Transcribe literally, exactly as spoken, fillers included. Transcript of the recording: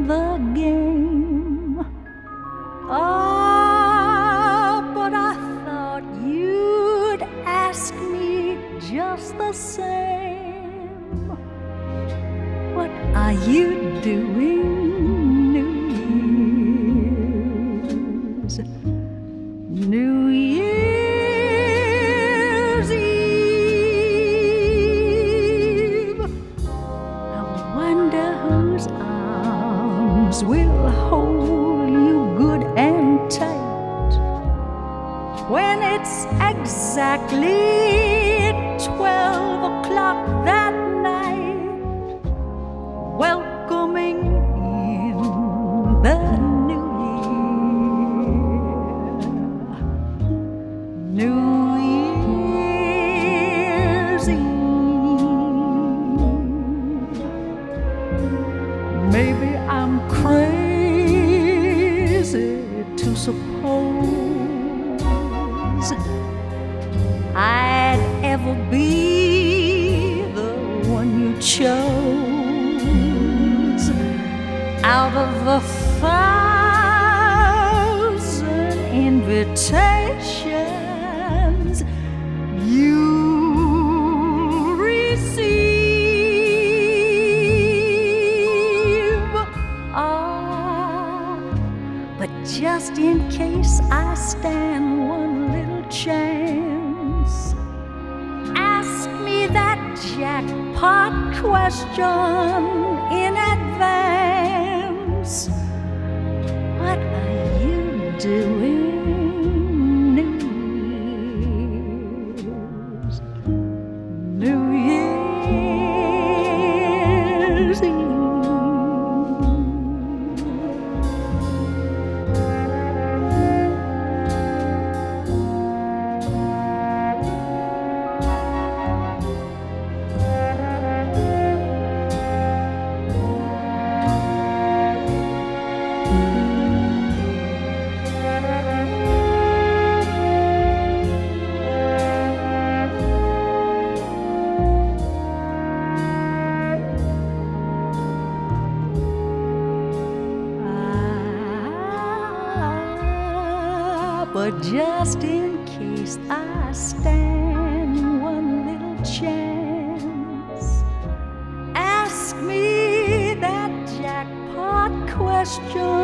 the game. Ah, but I thought you'd ask me just the same. What are you doing New Year's? New Year's Eve. I wonder whose arms will hold you good and tight when it's exactly twelve o'clock that night, welcoming in the new year. New Year's Eve. Maybe I'm crazy to suppose I'd ever be the one you chose out of a thousand invitations you receive. Ah, but just in case I stand one little chance, ask me that jackpot question in advance. What are you doing New Year's? New Year's Eve. But just in case I stand one little chance, ask me that jackpot question